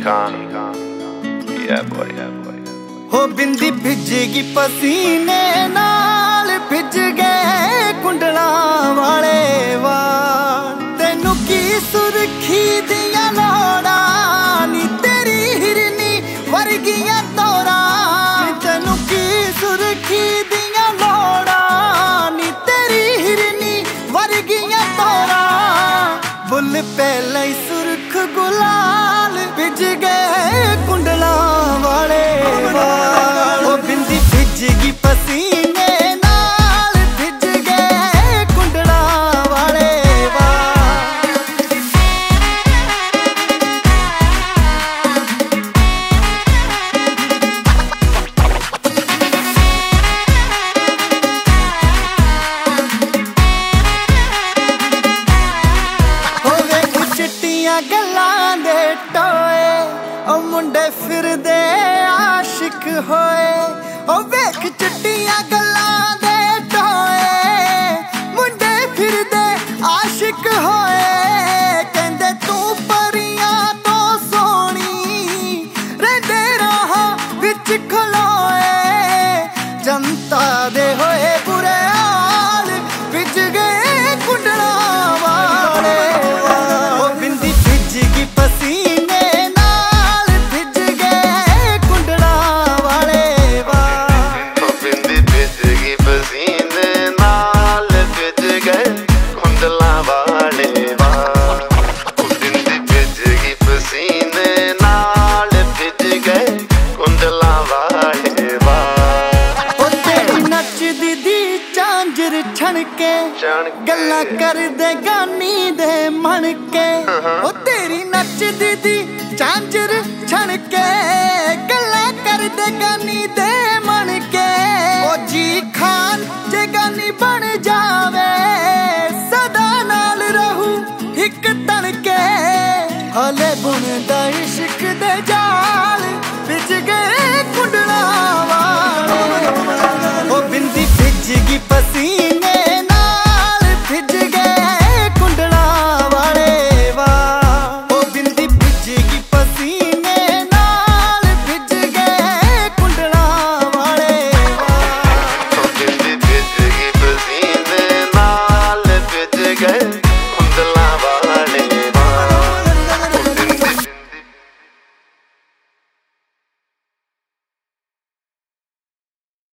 Yeah boy, yeah boy. हो बिंदी भिजेगी पसीने नाल भिज गए कुंडला वाले वाल तेनू की सुरखी दिया लोड़ा नी तेरी हिरनी वर्गियां तोरा तेनू की सुरखी दिया लोड़ा नी तेरी हिरनी वर्गियां तोरा बुल पहले ही सुरख गुलाल भिज गए कुंडला वाले वाल ओ बिंदी भिजेगी पसीने नाल भिज गए कुंडला वाले वाल होवे कुछ चिट्टियां गल्लां दे टोए ओ मुंडे फिरदे आशिक होए ओ वेख चिट्टियां गल्लां दे टोए मुंडे फिरदे आशिक होए कहंदे तू परियां तो सोहनी रहिंदे राहां विच खलोए जनता दे होए बुरे हाल भिज गए कुंडला वाले ओ बिंदी भिजगी पसीने नाल भिज गए कुंडला वाले वाल ओ बिंदी भिजगी पसीने नाल भिज गए कुंडला वाले वाल ओ बिंदी भिजगी पसीने नाल भिज गए कुंडला वाले वाल ओ तेरी नचदी दी झांजर छणके गल्लां करदे गानी दे मन के ओ तेरी नचदी दी झांजर छणके गल्लां करदे गानी दे